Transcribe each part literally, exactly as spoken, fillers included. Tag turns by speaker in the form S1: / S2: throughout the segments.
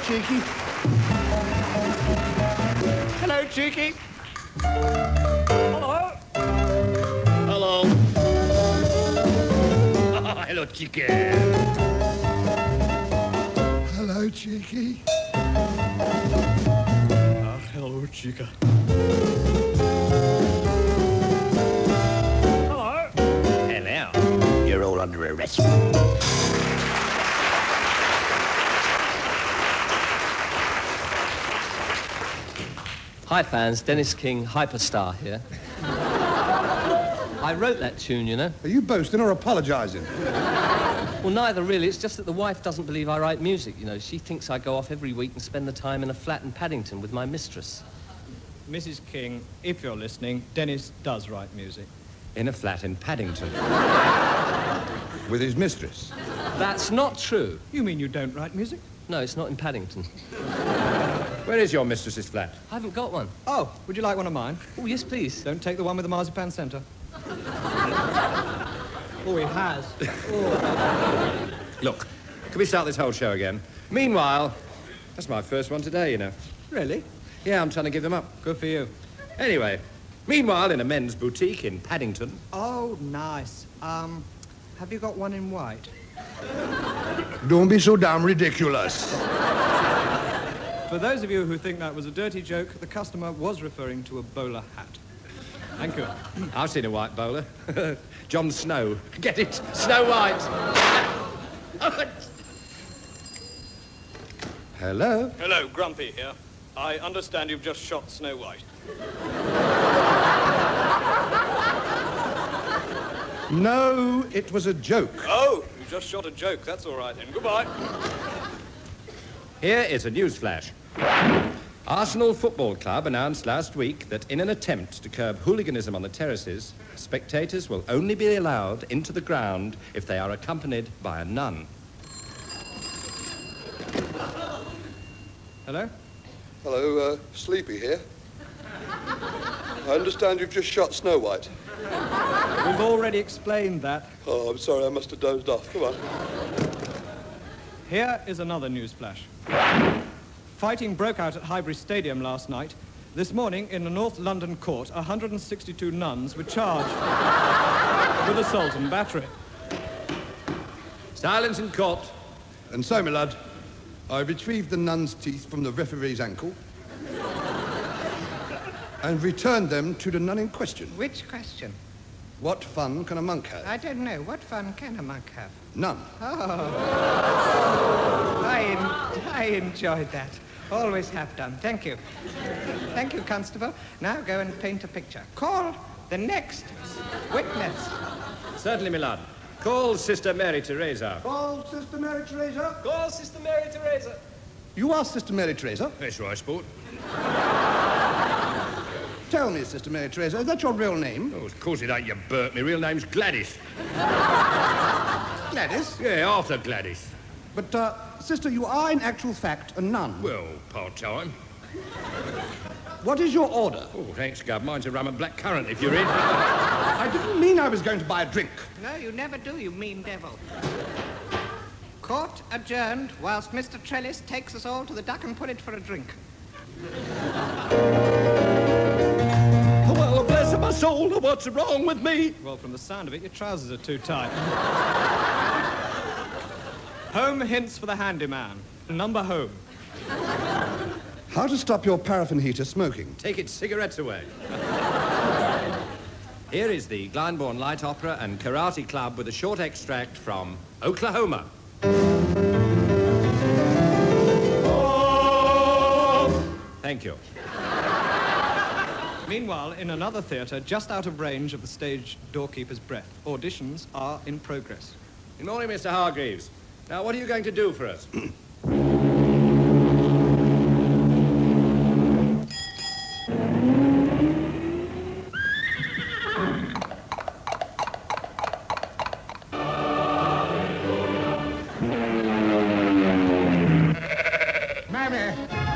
S1: Cheeky.
S2: Hello, Cheeky. Hello.
S3: Hello. Hello, Cheeky.
S1: Hello, Cheeky.
S2: Ah, hello, Chica. Hello.
S3: Hello. You're all under arrest.
S4: Hi, fans. Dennis King, Hyperstar here. I wrote that tune, you know.
S1: Are you boasting or apologising?
S4: Well, neither really. It's just that the wife doesn't believe I write music, you know. She thinks I go off every week and spend the time in a flat in Paddington with my mistress.
S2: Missus King, if you're listening, Dennis does write music.
S4: In a flat in Paddington.
S1: With his mistress?
S4: That's not true.
S2: You mean you don't write music?
S4: No, it's not in Paddington.
S3: Where is your mistress's flat?
S4: I haven't got one.
S2: Oh, would you like one of mine?
S4: Oh, yes, please.
S2: Don't take the one with the marzipan centre. Oh, he has. Oh.
S3: Look, can we start this whole show again? Meanwhile, that's my first one today, you know.
S2: Really?
S3: Yeah, I'm trying to give them up.
S2: Good for you.
S3: Anyway, meanwhile, in a men's boutique in Paddington...
S2: Oh, nice. Um, have you got one in white?
S1: Don't be so damn ridiculous.
S2: For those of you who think that was a dirty joke, the customer was referring to a bowler hat. Thank you.
S3: I've seen a white bowler. Jon Snow. Get it? Snow White. Hello?
S2: Hello, Grumpy here. I understand you've just shot Snow White.
S1: No, it was a joke.
S2: Oh, you just shot a joke. That's all right then. Goodbye.
S3: Here is a news flash. Arsenal Football Club announced last week that in an attempt to curb hooliganism on the terraces, spectators will only be allowed into the ground if they are accompanied by a nun.
S2: Hello?
S5: Hello, uh, Sleepy here. I understand you've just shot Snow White.
S2: We've already explained that.
S5: Oh, I'm sorry, I must have dozed off. Come on.
S2: Here is another news flash. Fighting broke out at Highbury Stadium last night. This morning, in a North London court, one hundred sixty-two nuns were charged with assault and battery.
S3: Silence in court.
S1: And so, my lad, I retrieved the nun's teeth from the referee's ankle and returned them to the nun in question.
S6: Which question?
S1: What fun can a monk have?
S6: I don't know. What fun can a monk have?
S1: None.
S6: Oh. I, en- I enjoyed that. Always have done. Thank you. Thank you, Constable. Now go and paint a picture. Call the next witness.
S3: Certainly, my lad. Call Sister Mary Teresa.
S1: Call Sister Mary Teresa.
S4: Call Sister Mary Teresa.
S1: You are Sister Mary Teresa?
S3: That's right, sport.
S1: Tell me, Sister Mary Teresa, is that your real name?
S3: Oh, of course it ain't, you Bert. My real name's Gladys.
S1: Gladys?
S3: Yeah, Arthur Gladys.
S1: But, uh, Sister, you are in actual fact a nun.
S3: Well, part-time.
S1: What is your order?
S3: Oh, thanks, Gov. Mine's a rum and black currant, if you're in.
S1: I didn't mean I was going to buy a drink.
S6: No, you never do, you mean devil. Court adjourned whilst Mister Trellis takes us all to the Duck and Pullet for a drink.
S3: Oh, well, bless my soul, what's wrong with me?
S2: Well, from the sound of it, your trousers are too tight. Home hints for the handyman. Number home.
S1: How to stop your paraffin heater smoking?
S3: Take its cigarettes away. Here is the Glyndebourne Light Opera and Karate Club with a short extract from Oklahoma. Thank you.
S2: Meanwhile, in another theatre, just out of range of the stage doorkeeper's breath, auditions are in progress.
S3: Good morning, Mister Hargreaves. Now, what are you going to do for us?
S6: Mammy!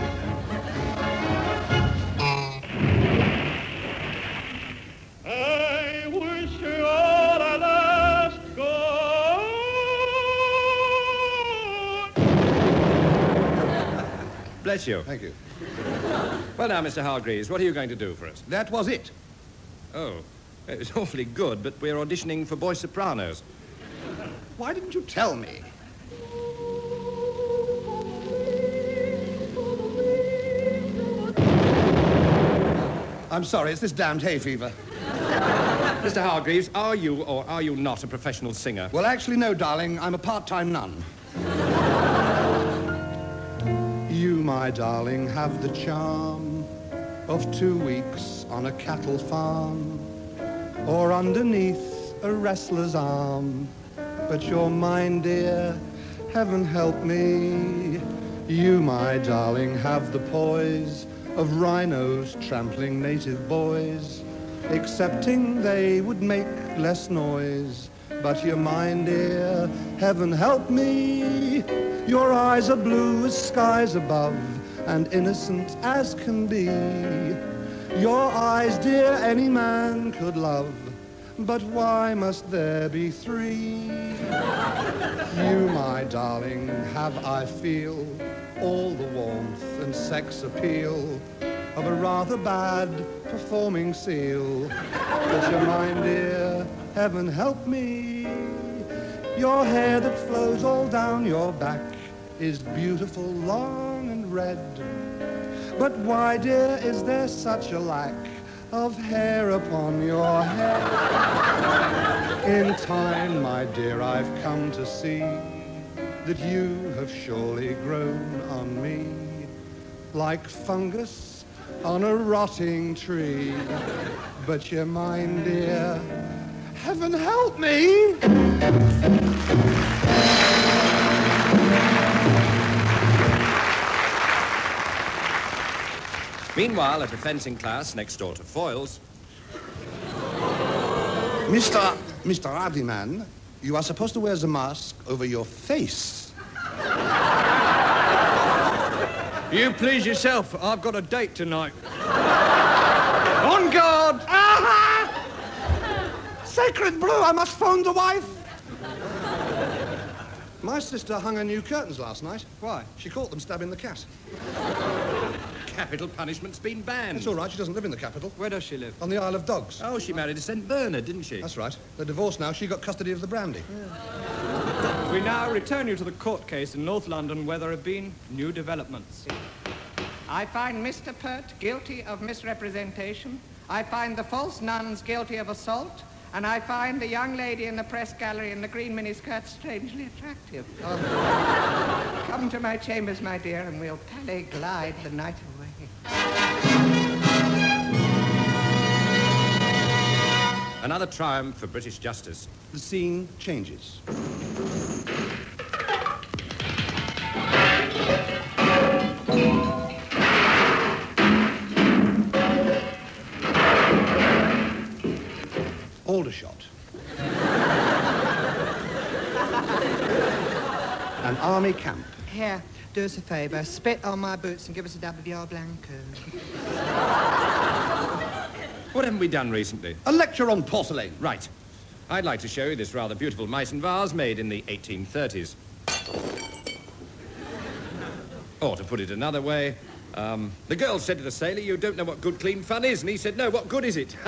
S7: I wish you all a last good.
S3: bless you.
S1: Thank you.
S3: Well, now, Mister Hargreaves, what are you going to do for us?
S1: That was it.
S3: Oh, it was awfully good, but we're auditioning for boy sopranos.
S1: Why didn't you tell me? I'm sorry, it's this damned hay fever.
S3: Mister Hargreaves, are you or are you not a professional singer?
S1: Well, actually, no, darling. I'm a part-time nun. You, my darling, have the charm of two weeks on a cattle farm or underneath a wrestler's arm. But you're mine, dear, heaven help me. You, my darling, have the poise of rhinos trampling native boys, excepting they would make less noise. But you're mine, dear, heaven help me. Your eyes are blue as skies above and innocent as can be. Your eyes, dear, any man could love, but why must there be three? You, my darling, have, I feel, all the warmth and sex appeal of a rather bad performing seal. But you're mine, dear, heaven help me. Your hair that flows all down your back is beautiful, long and red. But why, dear, is there such a lack of hair upon your head? In time, my dear, I've come to see that you have surely grown on me like fungus on a rotting tree. But you're mine, dear, heaven help me.
S3: Meanwhile, at a fencing class next door to Foyle's...
S1: Mister Mister Hardyman, you are supposed to wear the mask over your face.
S2: You please yourself. I've got a date tonight. On guard!
S1: Aha! Sacred blue, I must phone the wife. My sister hung her new curtains last night.
S2: Why?
S1: She caught them stabbing the cat.
S3: Capital punishment's been banned.
S1: It's all right, she doesn't live in the capital.
S2: Where does she live?
S1: On the Isle of Dogs.
S3: Oh, she married a Saint Bernard, didn't she?
S1: That's right. They're divorced now. She got custody of the brandy.
S2: Yeah. We now return you to the court case in North London where there have been new developments.
S6: I find Mister Pert guilty of misrepresentation. I find the false nuns guilty of assault. And I find the young lady in the press gallery in the green miniskirt strangely attractive. Oh. Come to my chambers, my dear, and we'll pallet glide the night away.
S3: Another triumph for British justice.
S1: The scene changes. Aldershot. An army camp.
S6: Here, do us a favour. Spit on my boots and give us a W R Blanco.
S3: What haven't we done recently?
S1: A lecture on porcelain.
S3: Right. I'd like to show you this rather beautiful Meissen vase made in the eighteen thirties. Or to put it another way, um, the girl said to the sailor, "You don't know what good, clean fun is." And he said, "No, what good is it?"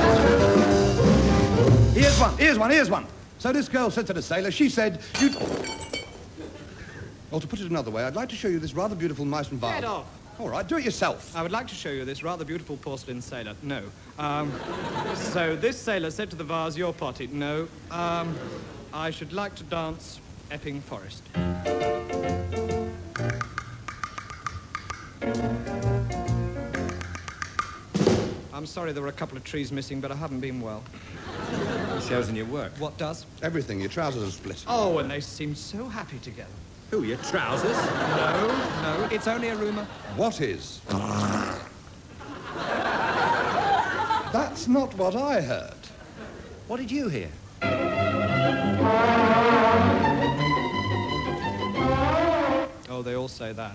S1: Here's one, here's one, here's one. So this girl said to the sailor, she said, you... Or to put it another way, I'd like to show you this rather beautiful Meissen vase.
S2: Get off.
S1: All right, do it yourself.
S2: I would like to show you this rather beautiful porcelain sailor. No. Um, so this sailor said to the vase, "Your potty." No. Um, I should like to dance Epping Forest. I'm sorry there were a couple of trees missing, but I haven't been well.
S3: It shows in your work.
S2: What does?
S1: Everything, your trousers are split.
S2: Oh, and they seem so happy together.
S3: Who, your trousers?
S2: No, no, it's only a rumour.
S1: What is? That's not what I heard.
S3: What did you hear?
S2: Oh, they all say that.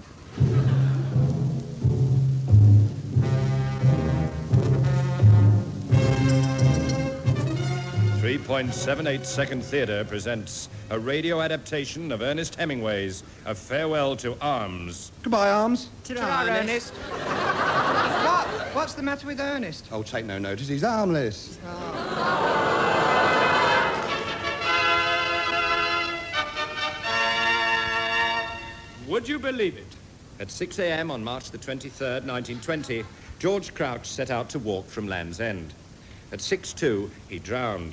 S3: Three point seven eight Second Theatre presents a radio adaptation of Ernest Hemingway's A Farewell to Arms.
S1: Goodbye, Arms.
S6: Ta-ra, Ernest. What? What's the matter with Ernest?
S1: Oh, take no notice. He's armless.
S2: Would you believe it?
S3: At six a m on March the twenty-third, nineteen twenty, George Crouch set out to walk from Land's End. At six two, he drowned.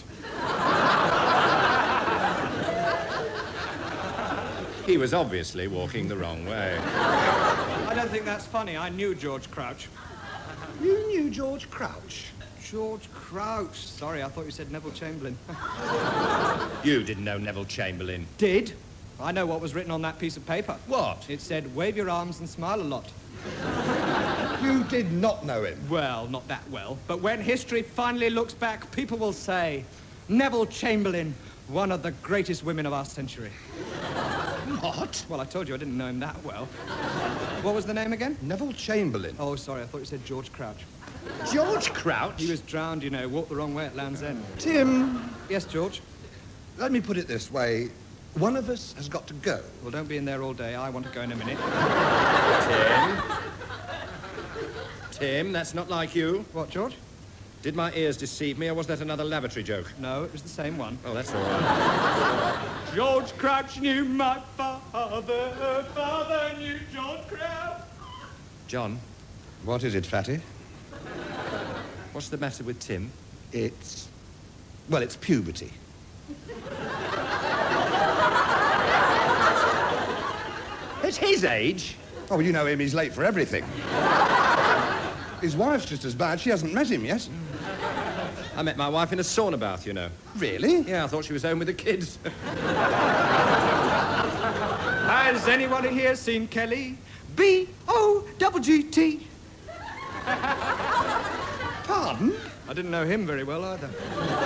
S3: He was obviously walking the wrong way.
S2: I don't think that's funny. I knew George Crouch.
S1: You knew George Crouch?
S2: George Crouch. Sorry, I thought you said Neville Chamberlain.
S3: You didn't know Neville Chamberlain.
S2: Did? I know what was written on that piece of paper.
S3: What?
S2: It said, wave your arms and smile a lot.
S1: You did not know him.
S2: Well, not that well. But when history finally looks back, people will say, Neville Chamberlain, one of the greatest women of our century.
S1: What?
S2: Well, I told you I didn't know him that well. What was the name again?
S1: Neville Chamberlain.
S2: Oh, sorry, I thought you said George Crouch.
S3: George Crouch?
S2: He was drowned, you know, walked the wrong way at Land's End.
S1: Tim,
S2: Yes, George?
S1: let me put it this way. One of us has got to go.
S2: Well, don't be in there all day. I want to go in a minute.
S3: Tim? Tim, that's not like you.
S2: What, George?
S3: Did my ears deceive me, or was that another lavatory joke?
S2: No, it was the same one.
S3: Oh, that's all right.
S2: George Crouch knew my father. Her father knew George Crouch.
S3: John,
S1: What is it, Fatty?
S3: what's the matter with Tim?
S1: It's... well, it's puberty.
S3: At his age?
S1: Oh, well, you know him. He's late for everything. His wife's just as bad. She hasn't met him yet.
S3: I met my wife in a sauna bath, you know.
S1: Really?
S3: Yeah, I thought she was home with the kids.
S2: Has anyone here seen Kelly? B O G G T.
S1: Pardon?
S2: I didn't know him very well either.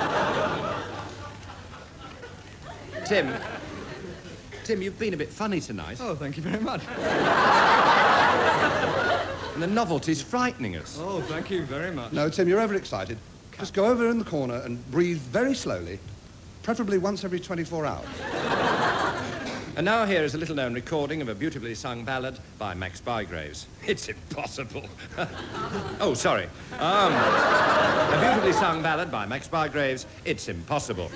S3: Tim. Tim, you've been a bit funny tonight.
S2: Oh, thank you very much.
S3: And the novelty's frightening us.
S2: Oh, thank you very much.
S1: No, Tim, you're overexcited. Just go over in the corner and breathe very slowly, preferably once every twenty-four hours.
S3: And now here is a little-known recording of a beautifully sung ballad by Max Bygraves. It's impossible. Oh, sorry. Um, a beautifully sung ballad by Max Bygraves. It's impossible.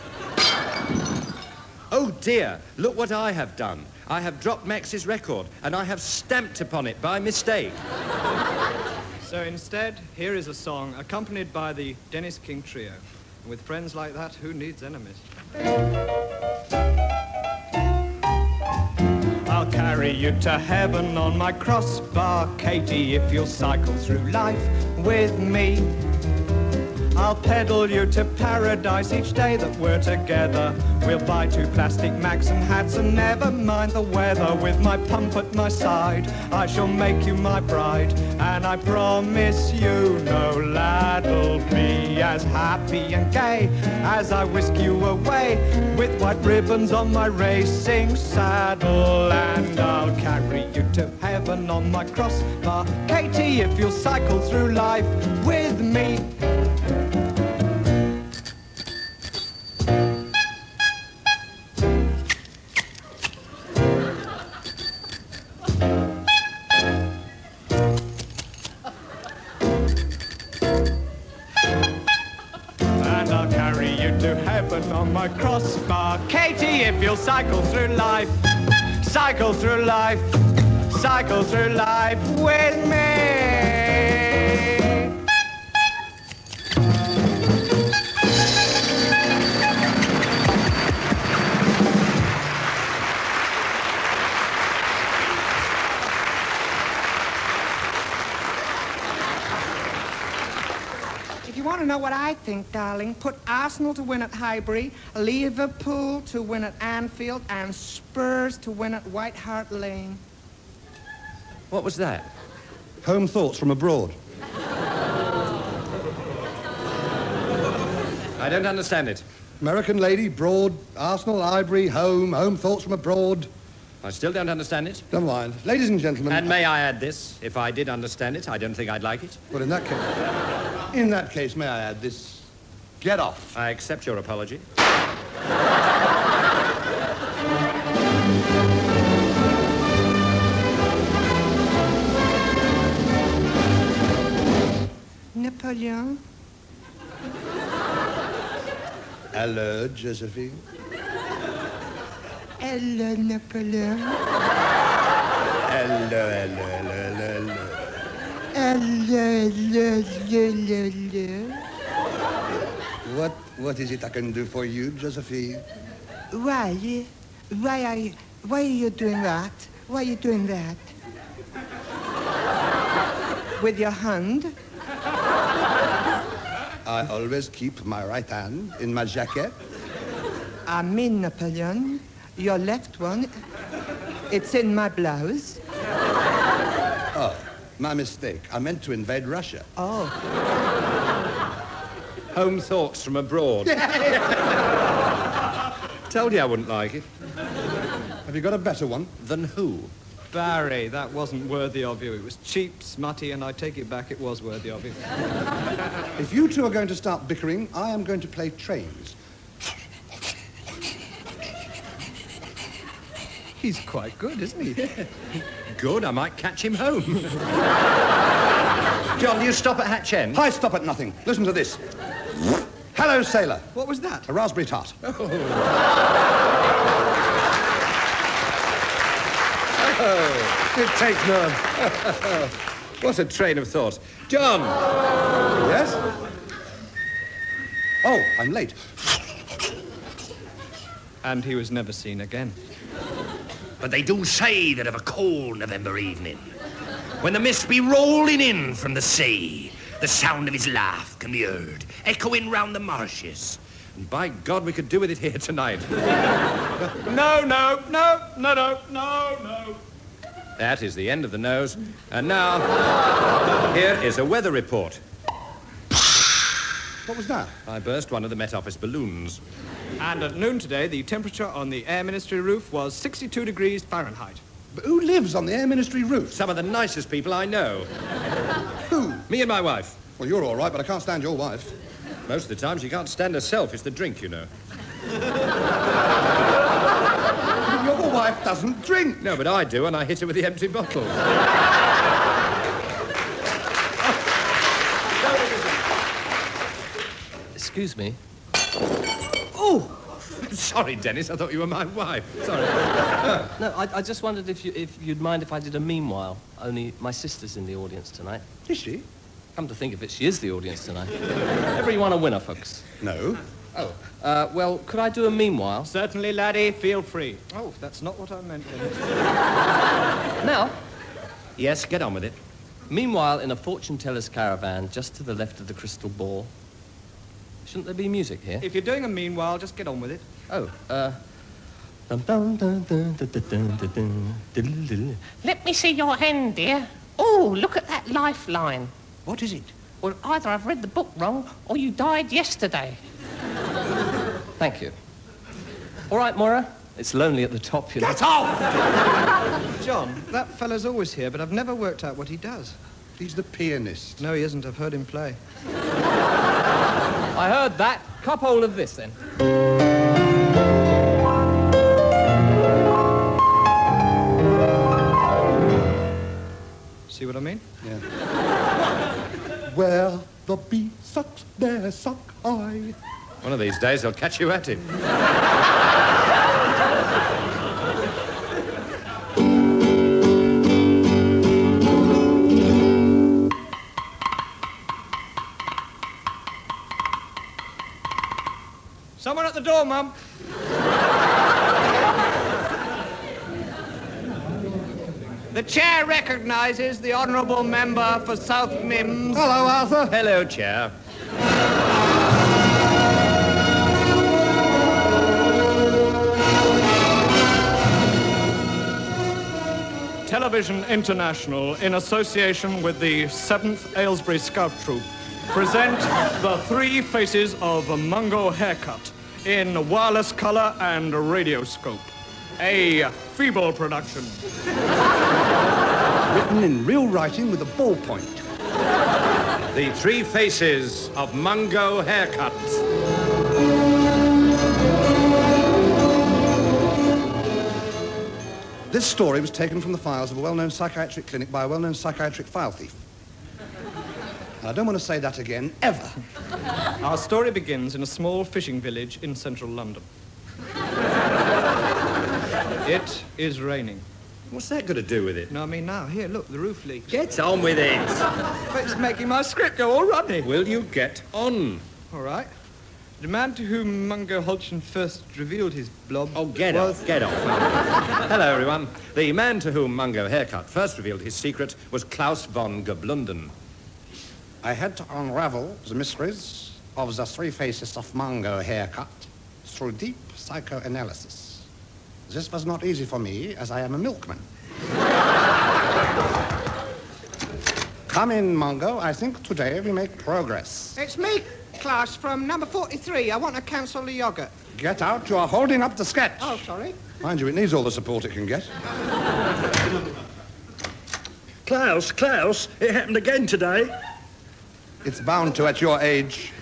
S3: Oh, dear. Look what I have done. I have dropped Max's record, and I have stamped upon it by mistake.
S2: So instead, here is a song accompanied by the Dennis King Trio. And with friends like that, who needs enemies? I'll carry you to heaven on my crossbar, Katie, if you'll cycle through life with me. I'll pedal you to paradise each day that we're together. We'll buy two plastic Maxim hats and never mind the weather. With my pump at my side, I shall make you my bride. And I promise you no lad'll be as happy and gay as I whisk you away with white ribbons on my racing saddle. And I'll carry you to heaven on my crossbar, Katie, if you'll cycle through life with me. On my crossbar, Katie, if you'll cycle through life, cycle through life, cycle through life with me.
S6: If you want to know what I think, darling, put Arsenal to win at Highbury, Liverpool to win at Anfield, and Spurs to win at White Hart Lane.
S3: What was that?
S1: Home thoughts from abroad.
S3: I don't understand it.
S1: American lady, broad, Arsenal, Highbury, home, home thoughts from abroad.
S3: I still don't understand it.
S1: Never mind. Ladies and gentlemen...
S3: And may I add this? If I did understand it, I don't think I'd like it.
S1: Well, in that case... in that case, may I add this? Get off.
S3: I accept your apology.
S6: Napoleon.
S1: Hello, Josephine.
S6: Hello, Napoleon.
S1: Hello, hello, hello, hello,
S6: Hello, hello, hello, hello.
S1: What, what is it I can do for you, Josephine?
S6: Why? Why are you, why are you doing that? Why are you doing that? With your hand?
S1: I always keep my right hand in my jacket.
S6: I mean, Napoleon, your left one, it's in my blouse.
S1: Oh, my mistake. I meant to invade Russia.
S6: Oh.
S3: Home thoughts from abroad. Told you I wouldn't like it.
S1: Have you got a better one?
S3: Than who?
S2: Barry, that wasn't worthy of you. It was cheap, smutty, and I take it back, it was worthy of you.
S1: If you two are going to start bickering, I am going to play trains.
S2: He's quite good, isn't he?
S3: Good, I might catch him home. John, you stop at Hatch End?
S1: I stop at nothing. Listen to this. Hello, sailor.
S2: What was that?
S1: A raspberry tart.
S3: Oh, it takes none. What a train of thought. John!
S1: Yes? Oh, I'm late.
S2: And he was never seen again.
S8: But they do say that of a cold November evening, when the mist be rolling in from the sea, the sound of his laugh can be heard, echoing round the marshes.
S3: And by God, we could do with it here tonight.
S2: No, no, no, no, no, no, no.
S3: That is the end of the nose. And now, here is a weather report.
S1: What was that?
S3: I burst one of the Met Office balloons.
S2: And at noon today, the temperature on the Air Ministry roof was sixty-two degrees Fahrenheit.
S1: But who lives on the Air Ministry roof?
S3: Some of the nicest people I know.
S1: Who?
S3: Me and my wife.
S1: Well, you're all right, but I can't stand your wife.
S3: Most of the time, she can't stand herself. It's the drink, you know.
S1: Your wife doesn't drink.
S3: No, but I do, and I hit her with the empty bottle.
S4: Excuse me.
S3: Oh! Sorry, Dennis. I thought you were my wife. Sorry.
S4: No, I, I just wondered if, you, if you'd mind if I did a meanwhile. Only my sister's in the audience tonight.
S1: Is she?
S4: Come to think of it, she is the audience tonight. Everyone a winner, folks.
S1: No.
S4: Oh, uh, well, could I do a meanwhile?
S2: Certainly, laddie, feel free. Oh, that's not what I meant.
S4: Now,
S3: Yes, get on with it.
S4: meanwhile, in a fortune teller's caravan just to the left of the crystal ball, shouldn't there be music here?
S2: If you're doing a meanwhile, just get on with it.
S4: Oh, uh...
S9: Let me see your hand, dear. Oh, look at that lifeline.
S1: What is it?
S9: Well, either I've read the book wrong or you died yesterday.
S4: Thank you. All right, Moira. It's lonely at the top, you know.
S1: Get off!
S2: John, that fellow's always here, but I've never worked out what he does.
S1: He's the pianist.
S2: No, he isn't. I've heard him play.
S4: I heard that. Cup hold of this, then.
S2: See what I mean?
S1: Yeah. Where the bee sucks, there suck I.
S3: One of these days, I'll catch you at it.
S2: Someone at the door, Mum. The chair recognises the honourable member for South Mimms.
S1: Hello, Arthur.
S3: Hello, Chair.
S2: Television International, in association with the seventh Aylesbury Scout Troop, present the Three Faces of a Mungo Haircut in wireless colour and radioscope. A feeble production.
S1: Written in real writing with a ballpoint.
S3: The Three Faces of Mungo Haircut.
S1: This story was taken from the files of a well-known psychiatric clinic by a well-known psychiatric file thief. And I don't want to say that again, ever.
S2: Our story begins in a small fishing village in central London. It is raining.
S3: What's that got to do with it?
S2: No, I mean now. Here, look, the roof leaks.
S3: Get on with it.
S2: It's making my script go all running.
S3: Will you get on?
S2: All right. The man to whom Mungo Hodgson first revealed his blob...
S3: Oh, get
S2: was...
S3: off, get off. Hello, everyone. The man to whom Mungo Haircut first revealed his secret was Klaus von Geblunden.
S1: I had to unravel the mysteries of the three faces of Mungo Haircut through deep psychoanalysis. This was not easy for me, as I am a milkman. Come in, Mungo. I think today we make progress.
S6: It's me, Klaus, from number forty-three. I want to cancel the yoghurt.
S1: Get out. You are holding up the sketch.
S6: Oh, sorry.
S1: Mind you, it needs all the support it can get.
S7: Klaus, Klaus, it happened again today.
S1: It's bound to at your age.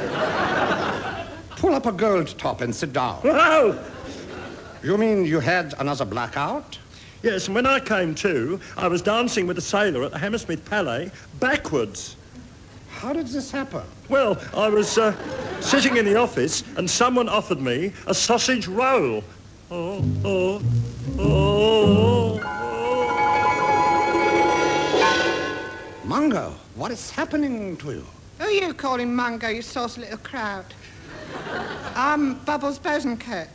S1: Pull up a gold top and sit down.
S7: Whoa!
S1: You mean you had another blackout?
S7: Yes, and when I came to, I was dancing with a sailor at the Hammersmith Palais backwards.
S1: How did this happen?
S7: Well, I was uh, sitting in the office and someone offered me a sausage roll. Oh, oh, oh, oh.
S1: Mungo, what is happening to you?
S6: Who are you calling Mungo, you saucy little crowd? I'm Bubbles Bosanquet.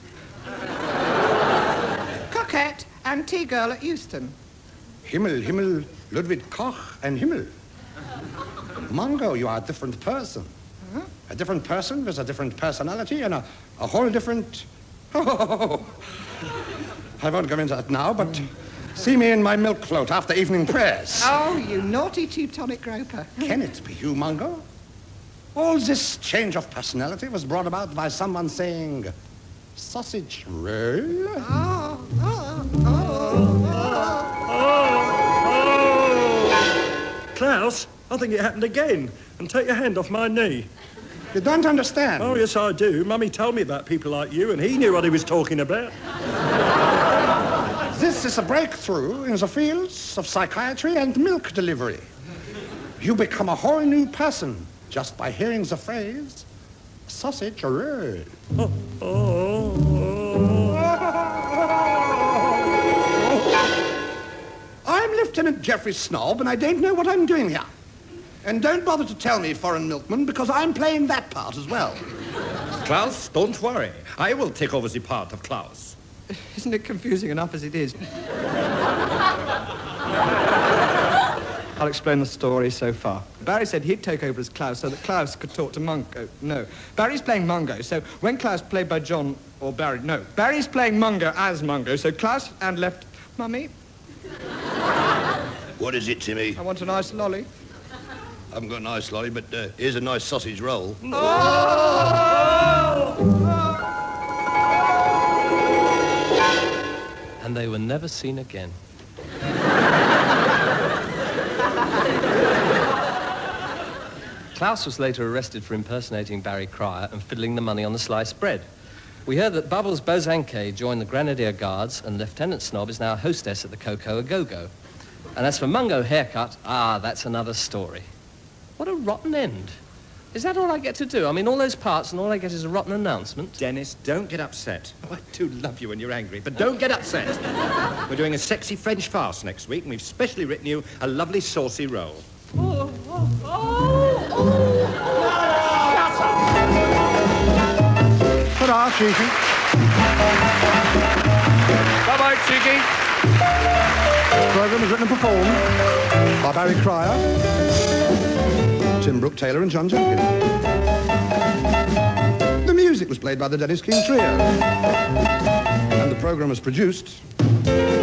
S6: Coquette and tea girl at Euston.
S1: Himmel, Himmel, Ludwig Koch and Himmel. Mungo, you are a different person.
S6: Huh?
S1: A different person with a different personality and a, a whole different... Oh, I won't go into that now, but see me in my milk float after evening prayers.
S6: Oh, you naughty Teutonic groper.
S1: Can it be you, Mungo? All this change of personality was brought about by someone saying, sausage roll?
S6: Oh, oh, oh,
S7: Oh! Klaus, I think it happened again. And take your hand off my knee.
S1: You don't understand.
S7: Oh, yes, I do. Mummy told me about people like you, and he knew what he was talking about.
S1: This is a breakthrough in the fields of psychiatry and milk delivery. You become a whole new person just by hearing the phrase, sausage roll.
S7: Oh, oh, oh.
S1: I'm Lieutenant Geoffrey Snob, and I don't know what I'm doing here. And don't bother to tell me, foreign milkman, because I'm playing that part as well.
S3: Klaus, don't worry. I will take over the part of Klaus.
S2: Isn't it confusing enough as it is? I'll explain the story so far. Barry said he'd take over as Klaus so that Klaus could talk to Mungo. No, Barry's playing Mungo, so when Klaus, played by John or Barry... No, Barry's playing Mungo as Mungo, so Klaus and left... Mummy?
S10: What is it, Timmy?
S2: I want a nice lolly.
S10: I haven't got a nice lolly, but uh, here's a nice sausage roll.
S4: And they were never seen again. Klaus was later arrested for impersonating Barry Cryer and fiddling the money on the sliced bread. We heard that Bubbles Bosanquet joined the Grenadier Guards, and Lieutenant Snob is now a hostess at the Cocoa A-Go-Go. And as for Mungo Haircut, ah, that's another story. What a rotten end. Is that all I get to do? I mean, all those parts and all I get is a rotten announcement?
S3: Dennis, don't get upset. Oh, I do love you when you're angry, but don't get upset. We're doing a sexy French farce next week, and we've specially written you a lovely saucy role.
S9: Oh, oh, oh, oh. Shut up.
S1: Ta-ra, Cheeky.
S3: Bye-bye, Cheeky.
S1: The programme is written and performed by Barry Cryer, Tim Brooke Taylor and John Jenkins. The music was played by the Dennis King Trio. And the programme was produced